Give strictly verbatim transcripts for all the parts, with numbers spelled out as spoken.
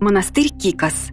Монастырь Кикос.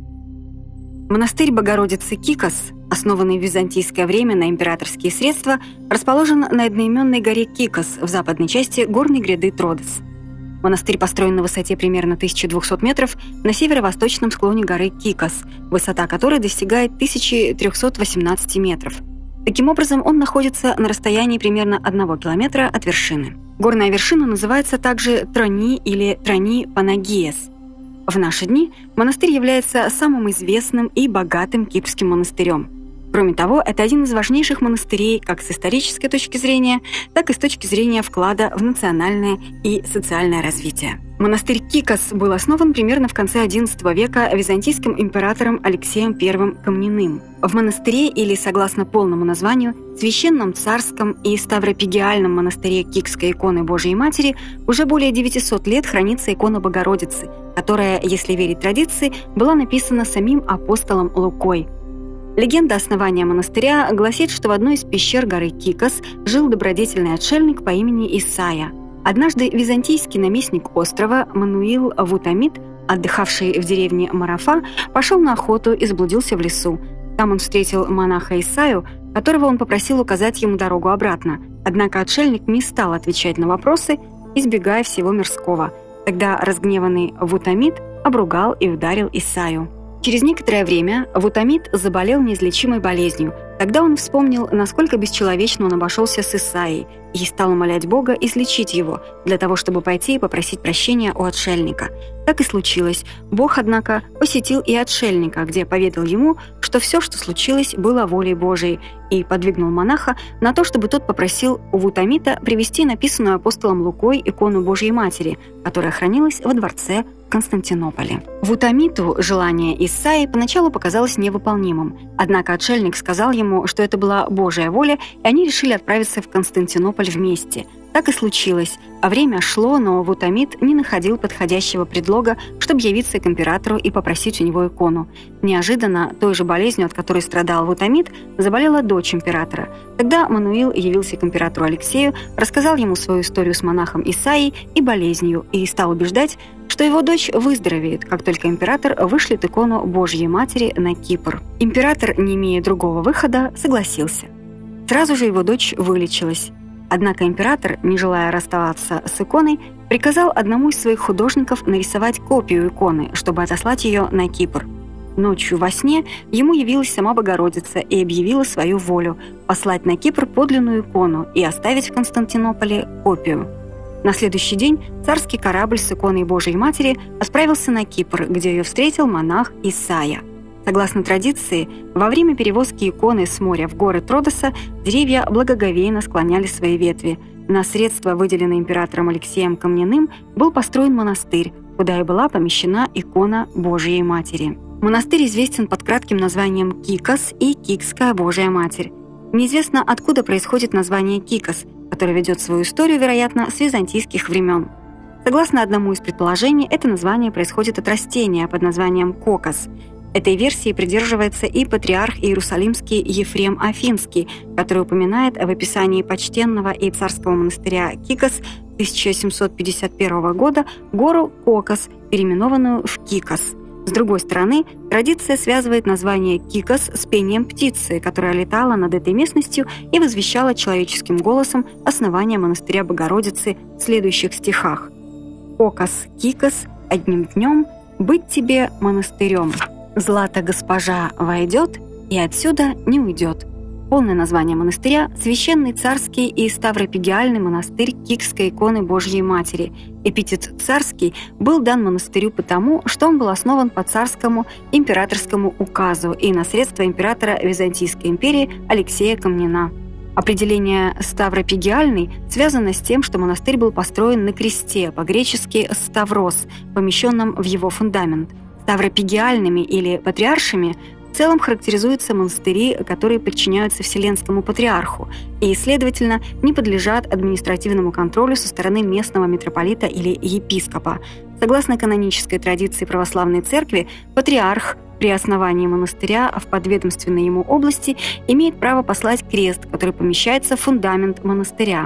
Монастырь Богородицы Кикос, основанный в византийское время на императорские средства, расположен на одноименной горе Кикос в западной части горной гряды Тродос. Монастырь построен на высоте примерно тысяча двести метров на северо-восточном склоне горы Кикос, высота которой достигает тысяча триста восемнадцать метров. Таким образом, он находится на расстоянии примерно одного километра от вершины. Горная вершина называется также Трони или Трони Панагиес. В наши дни монастырь является самым известным и богатым кипрским монастырем. Кроме того, это один из важнейших монастырей как с исторической точки зрения, так и с точки зрения вклада в национальное и социальное развитие. Монастырь Кикос был основан примерно в конце одиннадцатого века византийским императором Алексеем Первым Комненым. В монастыре, или согласно полному названию, Священном Царском и Ставропигиальном монастыре Кикской иконы Божией Матери уже более девятисот лет хранится икона Богородицы, которая, если верить традиции, была написана самим апостолом Лукой. Легенда основания монастыря гласит, что в одной из пещер горы Кикос жил добродетельный отшельник по имени Исайя. Однажды византийский наместник острова Мануил Вутамит, отдыхавший в деревне Марафа, пошел на охоту и заблудился в лесу. Там он встретил монаха Исайю, которого он попросил указать ему дорогу обратно. Однако отшельник не стал отвечать на вопросы, избегая всего мирского. Тогда разгневанный Вутамит обругал и ударил Исайю. Через некоторое время Вутамит заболел неизлечимой болезнью. Тогда он вспомнил, насколько бесчеловечно он обошелся с Исайей, и стал умолять Бога излечить его, для того, чтобы пойти и попросить прощения у отшельника. Так и случилось. Бог, однако, посетил и отшельника, где поведал ему, что все, что случилось, было волей Божией, и подвигнул монаха на то, чтобы тот попросил у Вутамита привести написанную апостолом Лукой икону Божьей Матери, которая хранилась во дворце в Константинополе. Вутамиту желание Исаии поначалу показалось невыполнимым, однако отшельник сказал ему, что это была Божья воля, и они решили отправиться в Константинополь вместе. Так и случилось, а время шло, но Вутамит не находил подходящего предлога, чтобы явиться к императору и попросить у него икону. Неожиданно той же болезнью, от которой страдал Вутамит, заболела дочь императора. Тогда Мануил явился к императору Алексею, рассказал ему свою историю с монахом Исаией и болезнью и стал убеждать, что его дочь выздоровеет, как только император вышлет икону Божьей Матери на Кипр. Император, не имея другого выхода, согласился. Сразу же его дочь вылечилась. Однако император, не желая расставаться с иконой, приказал одному из своих художников нарисовать копию иконы, чтобы отослать ее на Кипр. Ночью во сне ему явилась сама Богородица и объявила свою волю послать на Кипр подлинную икону и оставить в Константинополе копию. На следующий день царский корабль с иконой Божией Матери отправился на Кипр, где ее встретил монах Исайя. Согласно традиции, во время перевозки иконы с моря в горы Тродоса деревья благоговейно склоняли свои ветви. На средства, выделенные императором Алексеем Комненым, был построен монастырь, куда и была помещена икона Божией Матери. Монастырь известен под кратким названием Кикос и Кикская Божия Матерь. Неизвестно, откуда происходит название Кикос, которое ведет свою историю, вероятно, с византийских времен. Согласно одному из предположений, это название происходит от растения под названием кокос. Этой версии придерживается и патриарх Иерусалимский Ефрем Афинский, который упоминает в описании почтенного и царского монастыря Кикос тысяча семьсот пятьдесят первого года гору Кокос, переименованную в Кикос. С другой стороны, традиция связывает название Кикос с пением птицы, которая летала над этой местностью и возвещала человеческим голосом основание монастыря Богородицы в следующих стихах: «Кокос, Кикос, одним днем быть тебе монастырем. Злата госпожа войдет и отсюда не уйдет». Полное название монастыря – Священный Царский и Ставропигиальный монастырь Кикской иконы Божьей Матери. Эпитет «царский» был дан монастырю потому, что он был основан по царскому императорскому указу и на средства императора Византийской империи Алексея Комнена. Определение «ставропигиальный» связано с тем, что монастырь был построен на кресте, по-гречески «ставрос», помещенном в его фундамент. Ставропигиальными или патриаршими в целом характеризуются монастыри, которые подчиняются Вселенскому патриарху и, следовательно, не подлежат административному контролю со стороны местного митрополита или епископа. Согласно канонической традиции православной церкви, патриарх при основании монастыря в подведомственной ему области имеет право послать крест, который помещается в фундамент монастыря.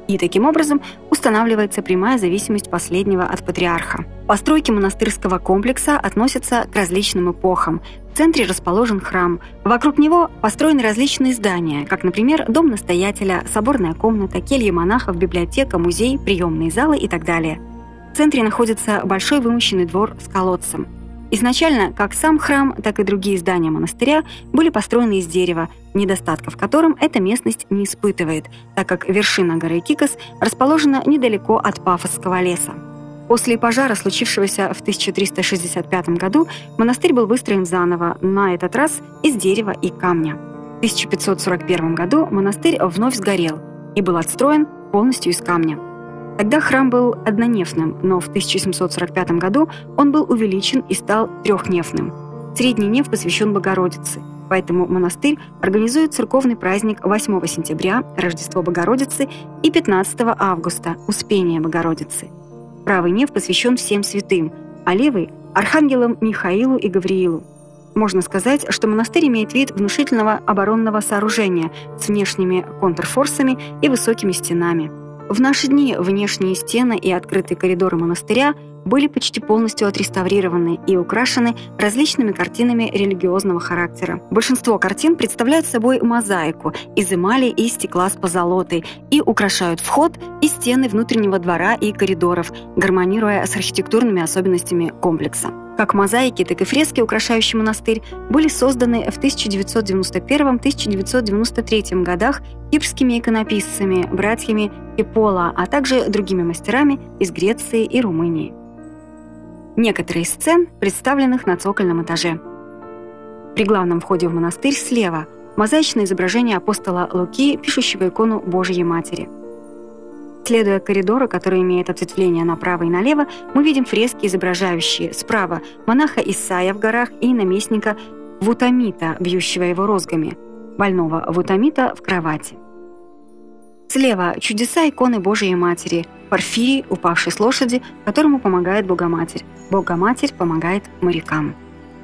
И таким образом устанавливается прямая зависимость последнего от патриарха. Постройки монастырского комплекса относятся к различным эпохам. В центре расположен храм. Вокруг него построены различные здания, как, например, дом настоятеля, соборная комната, келья монахов, библиотека, музей, приемные залы и так далее. В центре находится большой вымощенный двор с колодцем. Изначально как сам храм, так и другие здания монастыря были построены из дерева, недостатков в котором эта местность не испытывает, так как вершина горы Кикос расположена недалеко от Пафосского леса. После пожара, случившегося в тысяча триста шестьдесят пятом году, монастырь был выстроен заново, на этот раз из дерева и камня. В тысяча пятьсот сорок первом году монастырь вновь сгорел и был отстроен полностью из камня. Тогда храм был однонефным, но в тысяча семьсот сорок пятом году он был увеличен и стал трехнефным. Средний неф посвящен Богородице, поэтому монастырь организует церковный праздник восьмого сентября, Рождество Богородицы, и пятнадцатого августа, Успение Богородицы. Правый неф посвящен всем святым, а левый – архангелам Михаилу и Гавриилу. Можно сказать, что монастырь имеет вид внушительного оборонного сооружения с внешними контрфорсами и высокими стенами. В наши дни внешние стены и открытые коридоры монастыря были почти полностью отреставрированы и украшены различными картинами религиозного характера. Большинство картин представляют собой мозаику из эмали и стекла с позолотой и украшают вход и стены внутреннего двора и коридоров, гармонируя с архитектурными особенностями комплекса. Как мозаики, так и фрески, украшающие монастырь, были созданы в тысяча девятьсот девяносто первом — тысяча девятьсот девяносто третьем годах кипрскими иконописцами, братьями Кипола, а также другими мастерами из Греции и Румынии. Некоторые из сцен, представленных на цокольном этаже. При главном входе в монастырь слева мозаичное изображение апостола Луки, пишущего икону Божией Матери. Следуя коридору, который имеет ответвление направо и налево, мы видим фрески, изображающие справа монаха Исаия в горах и наместника Вутамита, бьющего его розгами, больного Вутамита в кровати. Слева чудеса иконы Божией Матери, Порфирий, упавший с лошади, которому помогает Богоматерь. Богоматерь помогает морякам.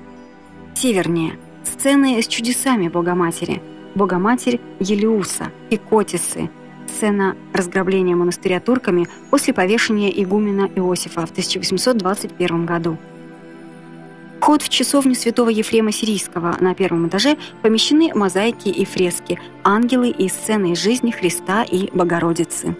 Севернее сцены с чудесами Богоматери, Богоматерь Елеуса, Кикотисы, сцена разграбления монастыря турками после повешения игумена Иосифа в тысяча восемьсот двадцать первом году. Вход в часовню святого Ефрема Сирийского. На первом этаже помещены мозаики и фрески, ангелы и сцены из жизни Христа и Богородицы.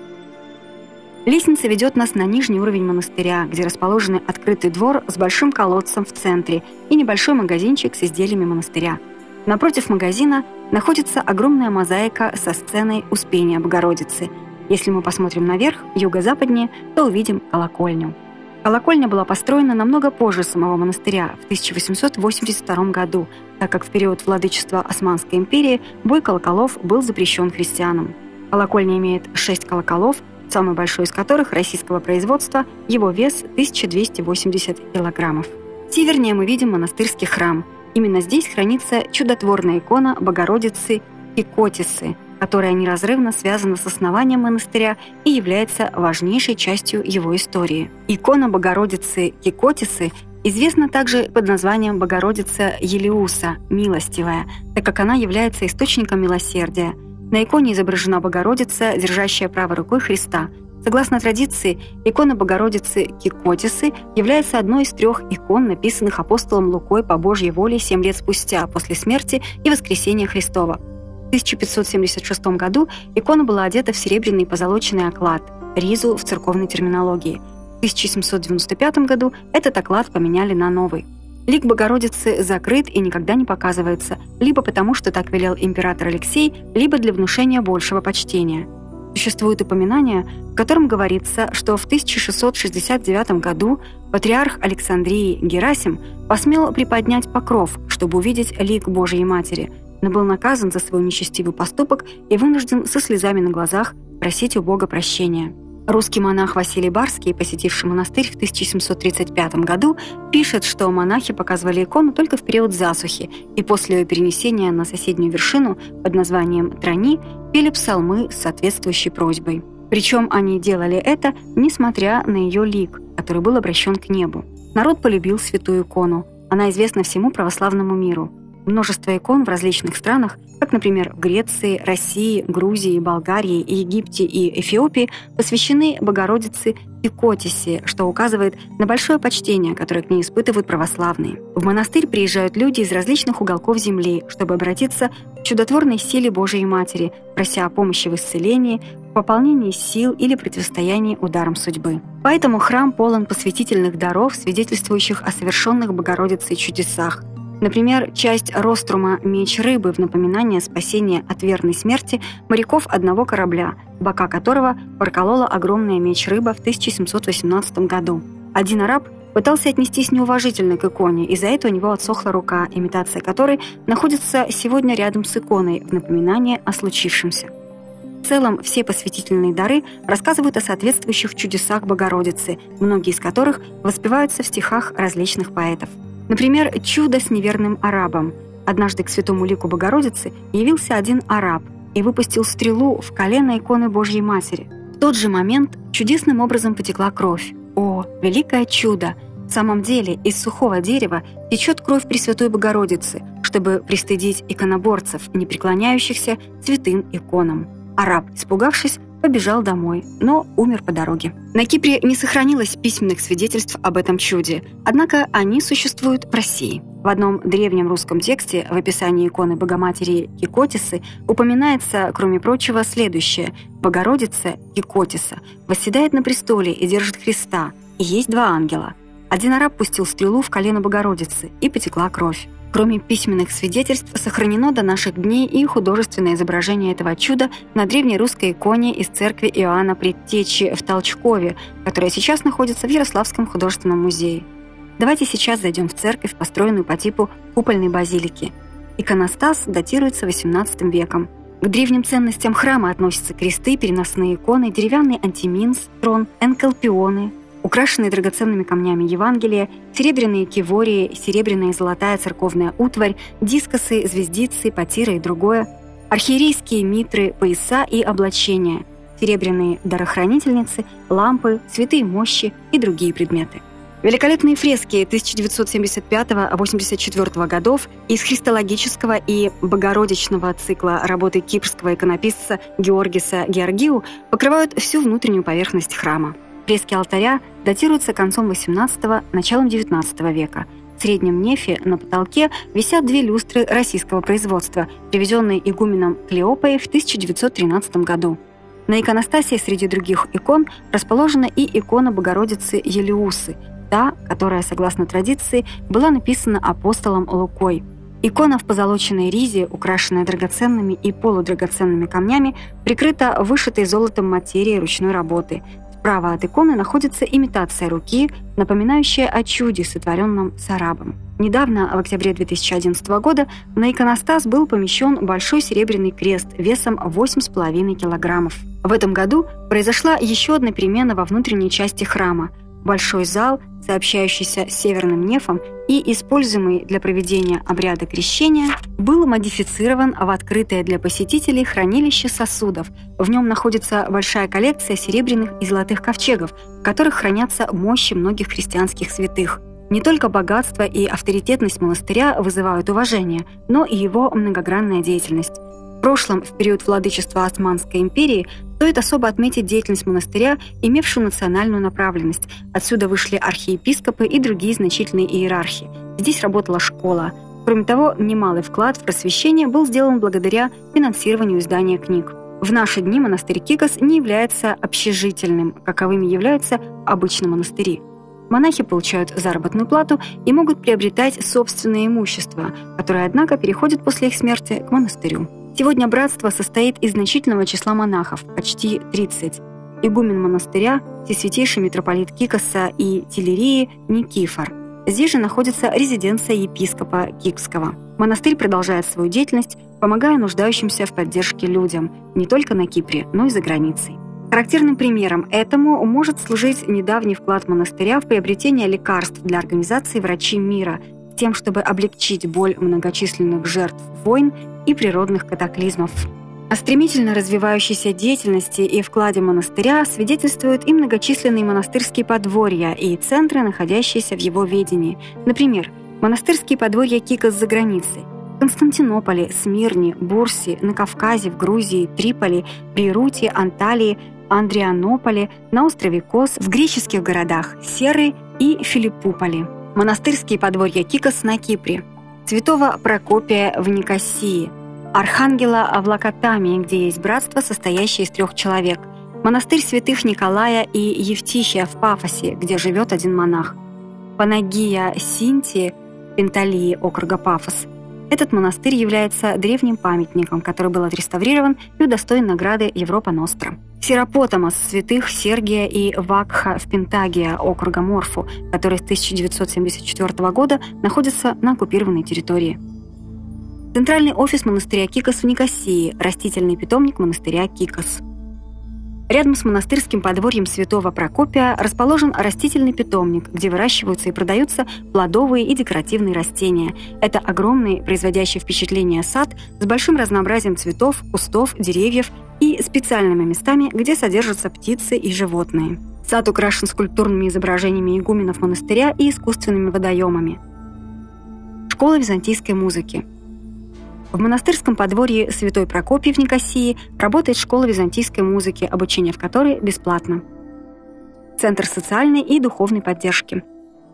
Лестница ведет нас на нижний уровень монастыря, где расположен открытый двор с большим колодцем в центре и небольшой магазинчик с изделиями монастыря. Напротив магазина находится огромная мозаика со сценой Успения Богородицы. Если мы посмотрим наверх, юго-западнее, то увидим колокольню. Колокольня была построена намного позже самого монастыря, в тысяча восемьсот восемьдесят втором году, так как в период владычества Османской империи бой колоколов был запрещен христианам. Колокольня имеет шесть колоколов, самый большой из которых российского производства, его вес тысяча двести восемьдесят килограммов. Севернее мы видим монастырский храм. Именно здесь хранится чудотворная икона Богородицы Кикотисы, которая неразрывно связана с основанием монастыря и является важнейшей частью его истории. Икона Богородицы Кикотисы известна также под названием Богородица Елеуса, милостивая, так как она является источником милосердия. На иконе изображена Богородица, держащая правой рукой Христа. Согласно традиции, икона Богородицы Кикотисы является одной из трех икон, написанных апостолом Лукой по Божьей воле семь лет спустя, после смерти и воскресения Христова. В тысяча пятьсот семьдесят шестом году икона была одета в серебряный позолоченный оклад, ризу в церковной терминологии. В тысяча семьсот девяносто пятом году этот оклад поменяли на новый. Лик Богородицы закрыт и никогда не показывается, либо потому, что так велел император Алексей, либо для внушения большего почтения. Существует упоминание, в котором говорится, что в тысяча шестьсот шестьдесят девятом году патриарх Александрии Герасим посмел приподнять покров, чтобы увидеть лик Божией Матери, но был наказан за свой нечестивый поступок и вынужден со слезами на глазах просить у Бога прощения. Русский монах Василий Барский, посетивший монастырь в тысяча семьсот тридцать пятом году, пишет, что монахи показывали икону только в период засухи, и после ее перенесения на соседнюю вершину под названием Трани пели псалмы с соответствующей просьбой. Причем они делали это, несмотря на ее лик, который был обращен к небу. Народ полюбил святую икону. Она известна всему православному миру. Множество икон в различных странах, как, например, в Греции, России, Грузии, Болгарии, Египте и Эфиопии, посвящены Богородице Кикотисе, что указывает на большое почтение, которое к ней испытывают православные. В монастырь приезжают люди из различных уголков земли, чтобы обратиться к чудотворной силе Божией Матери, прося о помощи в исцелении, в пополнении сил или противостоянии ударам судьбы. Поэтому храм полон посвятительных даров, свидетельствующих о совершенных Богородицей чудесах. Например, часть рострума «Меч рыбы» в напоминание спасения от верной смерти моряков одного корабля, бока которого проколола огромная меч-рыба в тысяча семьсот восемнадцатом году. Один араб пытался отнестись неуважительно к иконе, из-за этого у него отсохла рука, имитация которой находится сегодня рядом с иконой в напоминание о случившемся. В целом, все посвятительные дары рассказывают о соответствующих чудесах Богородицы, многие из которых воспеваются в стихах различных поэтов. Например, «Чудо с неверным арабом». Однажды к святому лику Богородицы явился один араб и выпустил стрелу в колено иконы Божьей Матери. В тот же момент чудесным образом потекла кровь. О, великое чудо! В самом деле, из сухого дерева течет кровь Пресвятой Богородицы, чтобы пристыдить иконоборцев, не преклоняющихся святым иконам. Араб, испугавшись, побежал домой, но умер по дороге. На Кипре не сохранилось письменных свидетельств об этом чуде, однако они существуют в России. В одном древнем русском тексте в описании иконы Богоматери Кикотисы упоминается, кроме прочего, следующее: «Богородица Кикотиса восседает на престоле и держит Христа, и есть два ангела. Один араб пустил стрелу в колено Богородицы, и потекла кровь». Кроме письменных свидетельств, сохранено до наших дней и художественное изображение этого чуда на древней русской иконе из церкви Иоанна Предтечи в Толчкове, которая сейчас находится в Ярославском художественном музее. Давайте сейчас зайдем в церковь, построенную по типу купольной базилики. Иконостас датируется восемнадцатым веком. К древним ценностям храма относятся кресты, переносные иконы, деревянный антиминс, трон, энкалпионы, украшенные драгоценными камнями Евангелия, серебряные кивории, серебряная и золотая церковная утварь, дискосы, звездицы, потиры и другое, архиерейские митры, пояса и облачения, серебряные дарохранительницы, лампы, святые мощи и другие предметы. Великолепные фрески тысяча девятьсот семьдесят пятого — восемьдесят четвёртого годов из христологического и богородичного цикла работы кипрского иконописца Георгиса Георгиу покрывают всю внутреннюю поверхность храма. Фрески алтаря датируются концом восемнадцатого — началом девятнадцатого века. В среднем нефе на потолке висят две люстры российского производства, привезенные игуменом Клеопой в тысяча девятьсот тринадцатом году. На иконостасе среди других икон расположена и икона Богородицы Елеусы, та, которая, согласно традиции, была написана апостолом Лукой. Икона в позолоченной ризе, украшенная драгоценными и полудрагоценными камнями, прикрыта вышитой золотом материей ручной работы. Справа от иконы находится имитация руки, напоминающая о чуде, сотворенном с арабом. Недавно, в октябре две тысячи одиннадцатого года, на иконостас был помещен большой серебряный крест весом восемь с половиной килограммов. В этом году произошла еще одна перемена во внутренней части храма. Большой зал, сообщающийся с северным нефом и используемый для проведения обряда крещения, был модифицирован в открытое для посетителей хранилище сосудов. В нем находится большая коллекция серебряных и золотых ковчегов, в которых хранятся мощи многих христианских святых. Не только богатство и авторитетность монастыря вызывают уважение, но и его многогранная деятельность. В прошлом, в период владычества Османской империи, стоит особо отметить деятельность монастыря, имевшую национальную направленность. Отсюда вышли архиепископы и другие значительные иерархи. Здесь работала школа. Кроме того, немалый вклад в просвещение был сделан благодаря финансированию издания книг. В наши дни монастырь Кикос не является общежительным, каковыми являются обычно монастыри. Монахи получают заработную плату и могут приобретать собственное имущество, которое, однако, переходит после их смерти к монастырю. Сегодня братство состоит из значительного числа монахов, почти тридцать. Игумен монастыря – всесвятейший митрополит Кикоса и Тилерии Никифор. Здесь же находится резиденция епископа Кикского. Монастырь продолжает свою деятельность, помогая нуждающимся в поддержке людям не только на Кипре, но и за границей. Характерным примером этому может служить недавний вклад монастыря в приобретение лекарств для организации «Врачи мира», с тем, чтобы облегчить боль многочисленных жертв войн и природных катаклизмов. О стремительно развивающейся деятельности и вкладе монастыря свидетельствуют и многочисленные монастырские подворья и центры, находящиеся в его ведении. Например, монастырские подворья Кикос за границей. Константинополе, Смирне, Бурсе, на Кавказе, в Грузии, Триполи, Бейруте, Анталии, Андрианополе, на острове Кос, в греческих городах Серы и Филиппополе. Монастырские подворья Кикос на Кипре, Святого Прокопия в Никосии, Архангела в Лакатамии, где есть братство, состоящее из трех человек, монастырь святых Николая и Евтихия в Пафосе, где живет один монах, Панагия Синтии, Пенталии округа Пафос. Этот монастырь является древним памятником, который был отреставрирован и удостоен награды Европа Ностра. Серапотамос святых Сергия и Вакха в Пентагия округа Морфу, который с тысяча девятьсот семьдесят четвёртого года находится на оккупированной территории. Центральный офис монастыря Кикос в Никосии, растительный питомник монастыря Кикос. Рядом с монастырским подворьем Святого Прокопия расположен растительный питомник, где выращиваются и продаются плодовые и декоративные растения. Это огромный, производящий впечатление сад с большим разнообразием цветов, кустов, деревьев и специальными местами, где содержатся птицы и животные. Сад украшен скульптурными изображениями игуменов монастыря и искусственными водоемами. Школа византийской музыки. В монастырском подворье Святой Прокопий в Никосии работает школа византийской музыки, обучение в которой бесплатно. Центр социальной и духовной поддержки.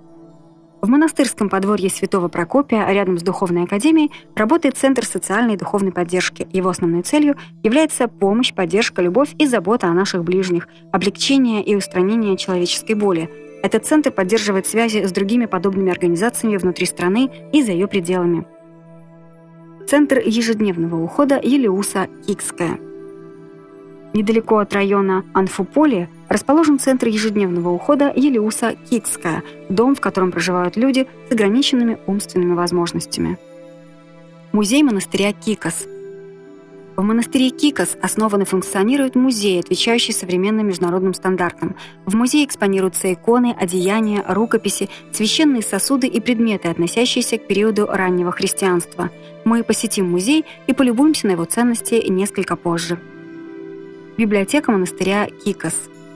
В монастырском подворье Святого Прокопия, рядом с Духовной академией, работает Центр социальной и духовной поддержки. Его основной целью является помощь, поддержка, любовь и забота о наших ближних, облегчение и устранение человеческой боли. Этот центр поддерживает связи с другими подобными организациями внутри страны и за ее пределами. Центр ежедневного ухода Елеуса Кикская. Недалеко от района Анфуполе расположен Центр ежедневного ухода Елеуса Кикская, дом, в котором проживают люди с ограниченными умственными возможностями. Музей монастыря Кикос. В монастыре Кикос основан и функционирует музей, отвечающий современным международным стандартам. В музее экспонируются иконы, одеяния, рукописи, священные сосуды и предметы, относящиеся к периоду раннего христианства. Мы посетим музей и полюбуемся на его ценности несколько позже. Библиотека монастыря Кикос.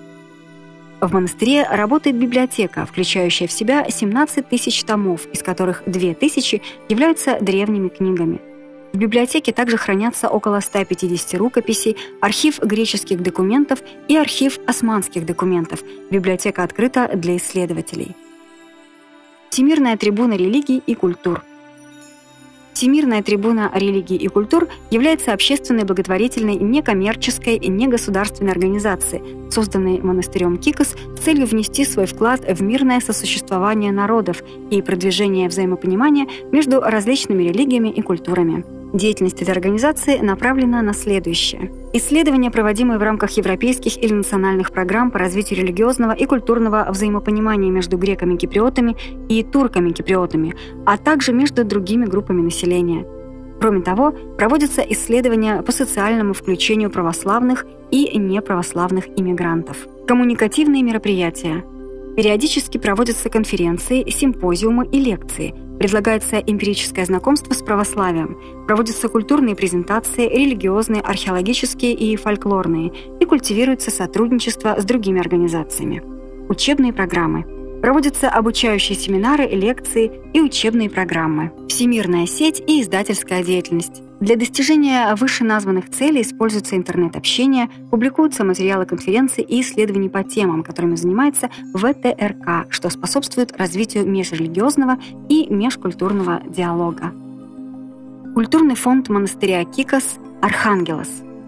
В монастыре работает библиотека, включающая в себя семнадцать тысяч томов, из которых две тысячи являются древними книгами. В библиотеке также хранятся около ста пятидесяти рукописей, архив греческих документов и архив османских документов. Библиотека открыта для исследователей. Всемирная трибуна религий и культур. Всемирная трибуна религий и культур является общественной, благотворительной, некоммерческой и негосударственной организацией, созданной монастырем Кикос с целью внести свой вклад в мирное сосуществование народов и продвижение взаимопонимания между различными религиями и культурами. Деятельность этой организации направлена на следующее. Исследования, проводимые в рамках европейских или национальных программ по развитию религиозного и культурного взаимопонимания между греками-киприотами и турками-киприотами, а также между другими группами населения. Кроме того, проводятся исследования по социальному включению православных и неправославных иммигрантов. Коммуникативные мероприятия. Периодически проводятся конференции, симпозиумы и лекции. Предлагается эмпирическое знакомство с православием. Проводятся культурные презентации, религиозные, археологические и фольклорные, и культивируется сотрудничество с другими организациями. Учебные программы. Проводятся обучающие семинары, лекции и учебные программы. Всемирная сеть и издательская деятельность. Для достижения вышеназванных целей используется интернет-общение, публикуются материалы конференций и исследований по темам, которыми занимается вэ тэ эр ка, что способствует развитию межрелигиозного и межкультурного диалога. Культурный фонд монастыря Кикос «Архангелос».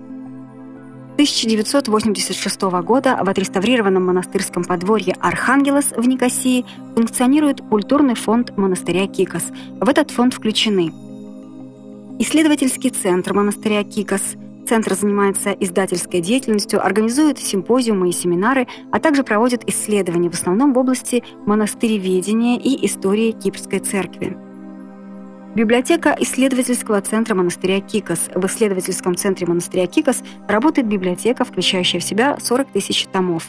тысяча девятьсот восемьдесят шестого года в отреставрированном монастырском подворье Архангелос в Никосии функционирует культурный фонд монастыря Кикос. В этот фонд включены исследовательский центр монастыря Кикос. Центр занимается издательской деятельностью, организует симпозиумы и семинары, а также проводит исследования в основном в области монастыреведения и истории Кипрской церкви. Библиотека исследовательского центра монастыря Кикос. В исследовательском центре монастыря Кикос работает библиотека, включающая в себя сорок тысяч томов.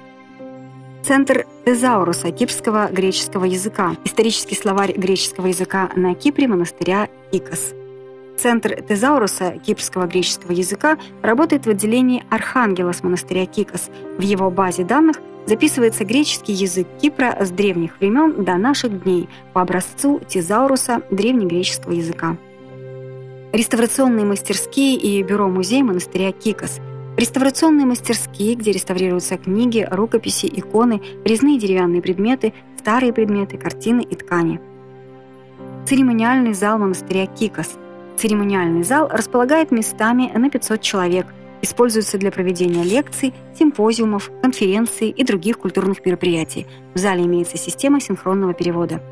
Центр тезауруса кипрского греческого языка. Исторический словарь греческого языка на Кипре монастыря Кикос. Центр тезауруса кипрского греческого языка работает в отделении Архангелос монастыря Кикос. В его базе данных записывается греческий язык Кипра с древних времен до наших дней по образцу тезауруса древнегреческого языка. Реставрационные мастерские и бюро-музей монастыря Кикос. Реставрационные мастерские, где реставрируются книги, рукописи, иконы, резные деревянные предметы, старые предметы, картины и ткани. Церемониальный зал монастыря Кикос. Церемониальный зал располагает местами на пятьсот человек, используется для проведения лекций, симпозиумов, конференций и других культурных мероприятий. В зале имеется система синхронного перевода.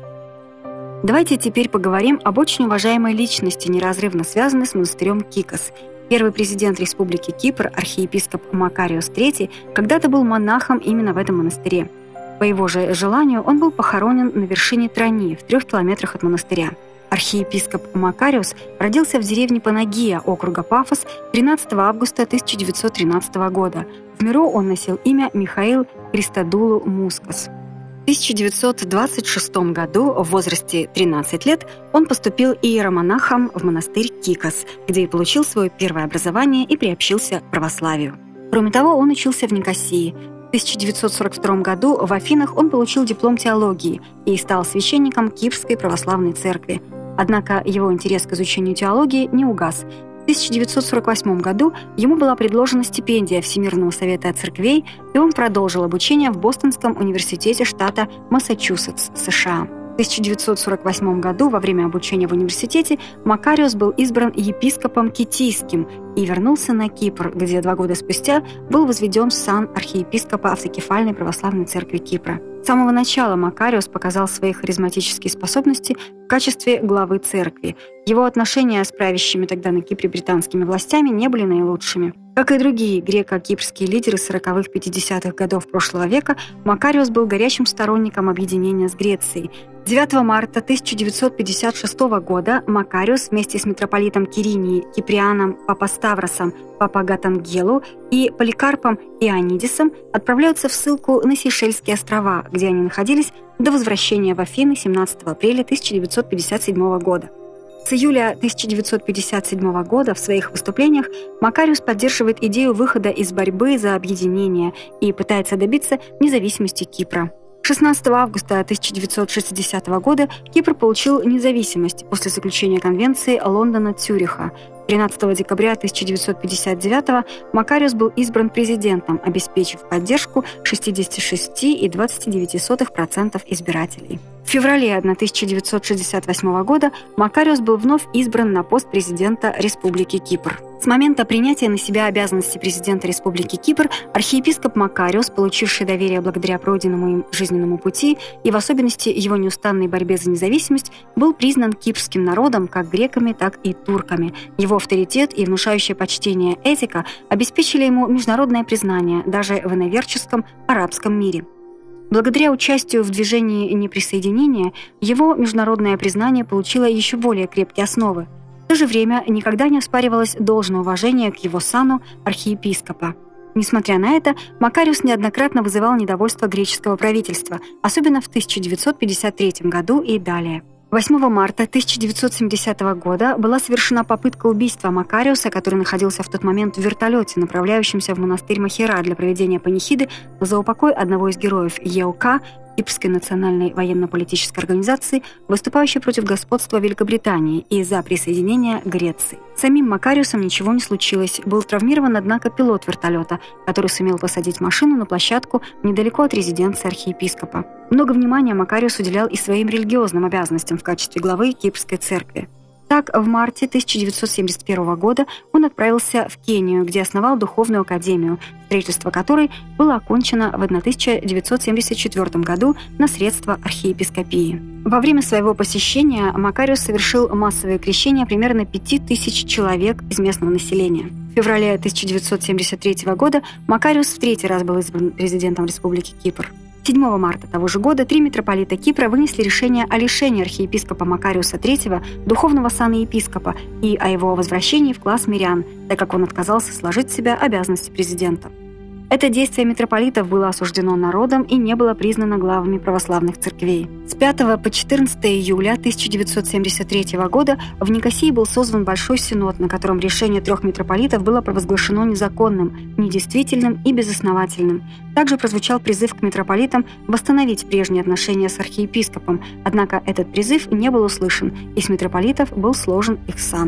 Давайте теперь поговорим об очень уважаемой личности, неразрывно связанной с монастырем Кикос. Первый президент Республики Кипр, архиепископ Макариос третий, когда-то был монахом именно в этом монастыре. По его же желанию он был похоронен на вершине Трани, в трех километрах от монастыря. Архиепископ Макариос родился в деревне Панагия округа Пафос тринадцатого августа тысяча девятьсот тринадцатого года. В миру он носил имя Михаил Христодулу Мускас. В тысяча девятьсот двадцать шестом году, в возрасте тринадцати лет, он поступил иеромонахом в монастырь Кикос, где и получил свое первое образование и приобщился к православию. Кроме того, он учился в Никосии. В тысяча девятьсот сорок втором году в Афинах он получил диплом теологии и стал священником Кипрской православной церкви. Однако его интерес к изучению теологии не угас. В тысяча девятьсот сорок восьмом году ему была предложена стипендия Всемирного совета церквей, и он продолжил обучение в Бостонском университете штата Массачусетс, США. В тысяча девятьсот сорок восьмом году во время обучения в университете Макариос был избран епископом Китийским и вернулся на Кипр, где два года спустя был возведен в сан архиепископа Автокефальной православной церкви Кипра. С самого начала Макариос показал свои харизматические способности в качестве главы церкви. Его отношения с правящими тогда на Кипре британскими властями не были наилучшими. Как и другие греко-кипрские лидеры сороковых-пятидесятых годов прошлого века, Макариос был горячим сторонником объединения с Грецией. девятого марта тысяча девятьсот пятьдесят шестого года Макариос вместе с митрополитом Киринии, Киприаном Папаставросом Папагатангелу и Поликарпом Ионидисом отправляются в ссылку на Сейшельские острова, где они находились до возвращения в Афины семнадцатого апреля тысяча девятьсот пятьдесят седьмого года. С июля тысяча девятьсот пятьдесят седьмого года в своих выступлениях Макариос поддерживает идею выхода из борьбы за объединение и пытается добиться независимости Кипра. шестнадцатого августа тысяча девятьсот шестидесятого года Кипр получил независимость после заключения конвенции Лондона-Цюриха. тринадцатого декабря тысяча девятьсот пятьдесят девятого Макариос был избран президентом, обеспечив поддержку шестьдесят шесть целых двадцать девять сотых процента избирателей. В феврале тысяча девятьсот шестьдесят восьмого года Макариос был вновь избран на пост президента Республики Кипр. С момента принятия на себя обязанностей президента Республики Кипр архиепископ Макариос, получивший доверие благодаря пройденному им жизненному пути и в особенности его неустанной борьбе за независимость, был признан кипрским народом как греками, так и турками. Его авторитет и внушающее почтение этика обеспечили ему международное признание даже в иноверческом арабском мире. Благодаря участию в движении неприсоединения его международное признание получило еще более крепкие основы. В то же время никогда не оспаривалось должное уважение к его сану архиепископа. Несмотря на это, Макариос неоднократно вызывал недовольство греческого правительства, особенно в тысяча девятьсот пятьдесят третьем году и далее. восьмого марта тысяча девятьсот семидесятого года была совершена попытка убийства Макариоса, который находился в тот момент в вертолете, направляющемся в монастырь Махира для проведения панихиды за упокой одного из героев ЕОК, Кипрской национальной военно-политической организации, выступающей против господства Великобритании и за присоединение Греции. Самим Макариосом ничего не случилось. Был травмирован, однако, пилот вертолета, который сумел посадить машину на площадку недалеко от резиденции архиепископа. Много внимания Макариос уделял и своим религиозным обязанностям в качестве главы Кипрской церкви. Так, в марте тысяча девятьсот семьдесят первого года он отправился в Кению, где основал духовную академию, строительство которой было окончено в тысяча девятьсот семьдесят четвёртом году на средства архиепископии. Во время своего посещения Макариос совершил массовое крещение примерно пяти тысяч человек из местного населения. В феврале тысяча девятьсот семьдесят третьего года Макариос в третий раз был избран президентом Республики Кипр. седьмого марта того же года три митрополита Кипра вынесли решение о лишении архиепископа Макариоса третьего духовного сана епископа и о его возвращении в класс мирян, так как он отказался сложить в себя обязанности президента. Это действие митрополитов было осуждено народом и не было признано главами православных церквей. С пятого по четырнадцатое июля тысяча девятьсот семьдесят третьего года в Никосии был созван Большой Синод, на котором решение трех митрополитов было провозглашено незаконным, недействительным и безосновательным. Также прозвучал призыв к митрополитам восстановить прежние отношения с архиепископом, однако этот призыв не был услышан, и с митрополитов был сложен их сан.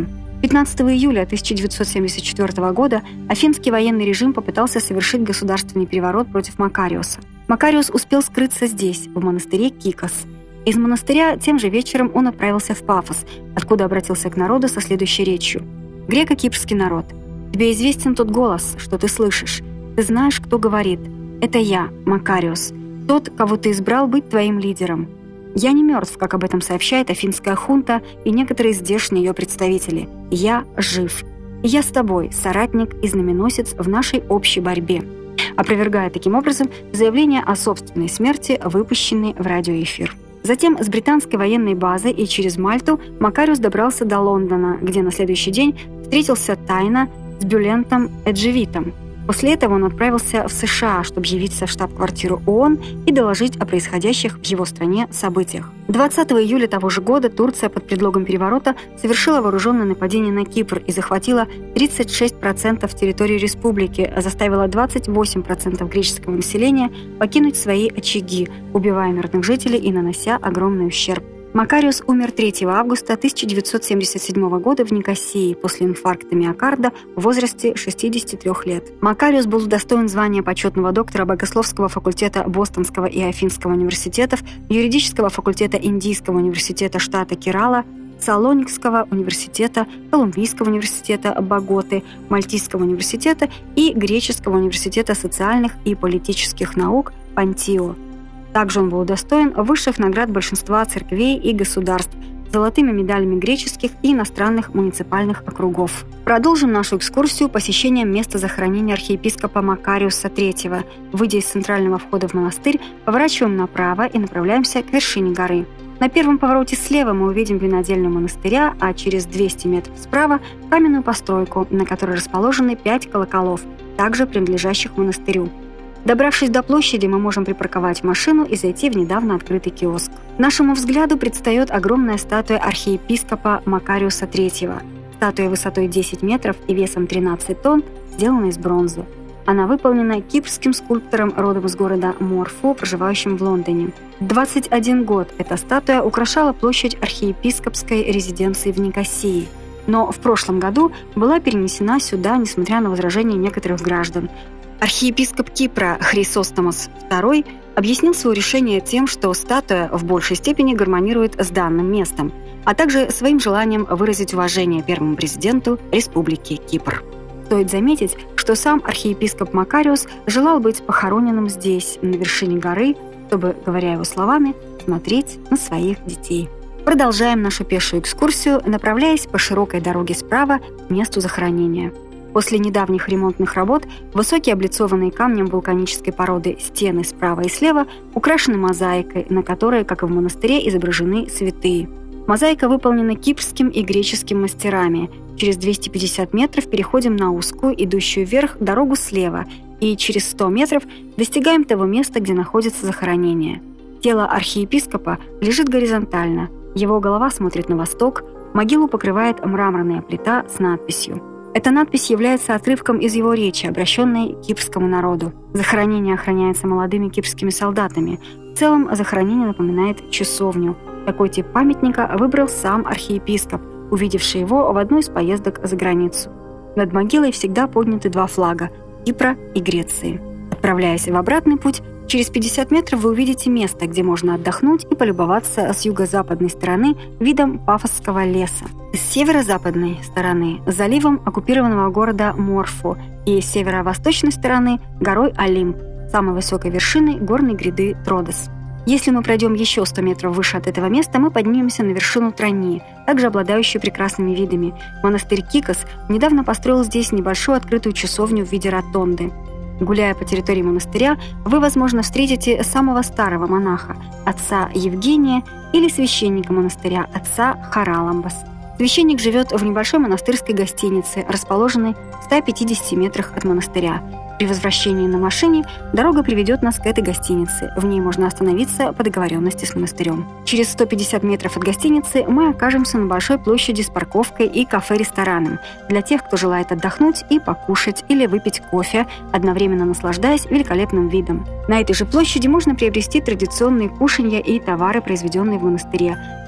пятнадцатого июля тысяча девятьсот семьдесят четвёртого года афинский военный режим попытался совершить государственный переворот против Макариоса. Макариос успел скрыться здесь, в монастыре Кикос. Из монастыря тем же вечером он отправился в Пафос, откуда обратился к народу со следующей речью. «Греко-кипрский народ, тебе известен тот голос, что ты слышишь. Ты знаешь, кто говорит. Это я, Макариос, тот, кого ты избрал быть твоим лидером. Я не мертв, как об этом сообщает афинская хунта и некоторые здешние ее представители. Я жив. И я с тобой, соратник и знаменосец в нашей общей борьбе», опровергая таким образом заявление о собственной смерти, выпущенной в радиоэфир. Затем с британской военной базы и через Мальту Макариос добрался до Лондона, где на следующий день встретился тайно с Бюлентом Эджевитом. После этого он отправился в США, чтобы явиться в штаб-квартиру ООН и доложить о происходящих в его стране событиях. двадцатого июля того же года Турция под предлогом переворота совершила вооруженное нападение на Кипр и захватила тридцать шесть процентов территории республики, заставила двадцать восемь процентов греческого населения покинуть свои очаги, убивая мирных жителей и нанося огромный ущерб. Макариос умер третьего августа тысяча девятьсот семьдесят седьмого года в Никосии после инфаркта миокарда в возрасте шестидесяти трёх лет. Макариос был удостоен звания почетного доктора Богословского факультета Бостонского и Афинского университетов, юридического факультета Индийского университета штата Керала, Салоникского университета, Колумбийского университета Боготы, Мальтийского университета и Греческого университета социальных и политических наук Пантио. Также он был удостоен высших наград большинства церквей и государств, золотыми медалями греческих и иностранных муниципальных округов. Продолжим нашу экскурсию посещением места захоронения архиепископа Макариуса третьего. Выйдя из центрального входа в монастырь, поворачиваем направо и направляемся к вершине горы. На первом повороте слева мы увидим винодельню монастыря, а через двести метров справа – каменную постройку, на которой расположены пять колоколов, также принадлежащих монастырю. Добравшись до площади, мы можем припарковать машину и зайти в недавно открытый киоск. Нашему взгляду предстает огромная статуя архиепископа Макариуса третьего. Статуя высотой десять метров и весом тринадцать тонн, сделана из бронзы. Она выполнена кипрским скульптором родом из города Морфу, проживающим в Лондоне. двадцать один год эта статуя украшала площадь архиепископской резиденции в Никосии, но в прошлом году была перенесена сюда, несмотря на возражения некоторых граждан. Архиепископ Кипра Хрисостомос второй объяснил свое решение тем, что статуя в большей степени гармонирует с данным местом, а также своим желанием выразить уважение первому президенту Республики Кипр. Стоит заметить, что сам архиепископ Макариос желал быть похороненным здесь, на вершине горы, чтобы, говоря его словами, смотреть на своих детей. Продолжаем нашу пешую экскурсию, направляясь по широкой дороге справа к месту захоронения. После недавних ремонтных работ высокие облицованные камнем вулканической породы стены справа и слева украшены мозаикой, на которой, как и в монастыре, изображены святые. Мозаика выполнена кипрским и греческим мастерами. Через двести пятьдесят метров переходим на узкую, идущую вверх, дорогу слева, и через сто метров достигаем того места, где находится захоронение. Тело архиепископа лежит горизонтально, его голова смотрит на восток, могилу покрывает мраморная плита с надписью. Эта надпись является отрывком из его речи, обращенной к кипрскому народу. Захоронение охраняется молодыми кипрскими солдатами. В целом, захоронение напоминает часовню. Такой тип памятника выбрал сам архиепископ, увидевший его в одну из поездок за границу. Над могилой всегда подняты два флага – Кипра и Греции. Отправляясь в обратный путь, через пятьдесят метров вы увидите место, где можно отдохнуть и полюбоваться с юго-западной стороны видом Пафосского леса. С северо-западной стороны – заливом оккупированного города Морфу и с северо-восточной стороны – горой Олимп, самой высокой вершиной горной гряды Тродос. Если мы пройдем еще сто метров выше от этого места, мы поднимемся на вершину Тронии, также обладающую прекрасными видами. Монастырь Кикос недавно построил здесь небольшую открытую часовню в виде ротонды. Гуляя по территории монастыря, вы, возможно, встретите самого старого монаха, отца Евгения, или священника монастыря, отца Хараламбас. Священник живет в небольшой монастырской гостинице, расположенной в ста пятидесяти метрах от монастыря. При возвращении на машине дорога приведет нас к этой гостинице. В ней можно остановиться по договоренности с монастырем. Через сто пятьдесят метров от гостиницы мы окажемся на большой площади с парковкой и кафе-рестораном для тех, кто желает отдохнуть и покушать или выпить кофе, одновременно наслаждаясь великолепным видом. На этой же площади можно приобрести традиционные кушанья и товары, произведенные в монастыре.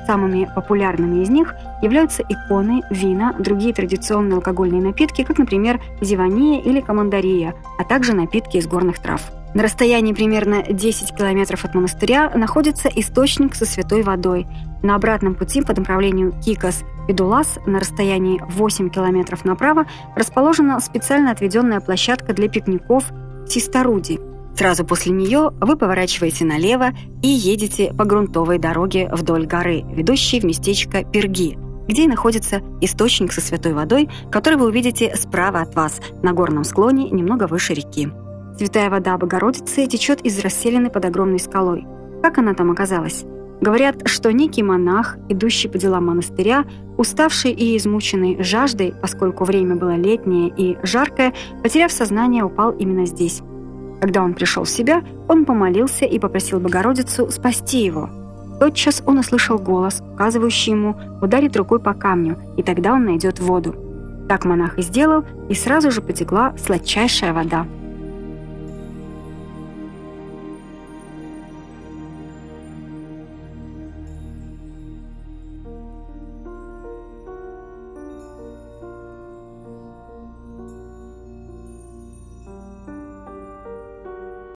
Самыми популярными из них являются иконы, вина, другие традиционные алкогольные напитки, как, например, зевания или командария, а также напитки из горных трав. На расстоянии примерно десять километров от монастыря находится источник со святой водой. На обратном пути по направлению Кикос-Педулас на расстоянии восемь километров направо расположена специально отведенная площадка для пикников Систаруди. Сразу после нее вы поворачиваете налево и едете по грунтовой дороге вдоль горы, ведущей в местечко Пирги, где и находится источник со святой водой, который вы увидите справа от вас на горном склоне немного выше реки. Святая вода Богородицы течет из расселины под огромной скалой. Как она там оказалась? Говорят, что некий монах, идущий по делам монастыря, уставший и измученный жаждой, поскольку время было летнее и жаркое, потеряв сознание, упал именно здесь. Когда он пришел в себя, он помолился и попросил Богородицу спасти его. Тотчас он услышал голос, указывающий ему ударить рукой по камню, и тогда он найдет воду. Так монах и сделал, и сразу же потекла сладчайшая вода.